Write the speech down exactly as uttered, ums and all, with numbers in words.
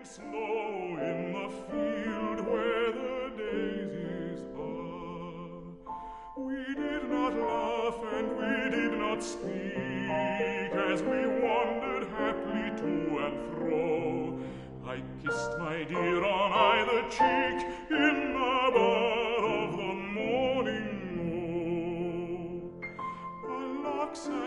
snow in the field where the daisies are. We did not laugh and we did not speak as we wandered happily to and fro. I kissed my dear on either cheek in the bud of the morning. Oh, a lark sang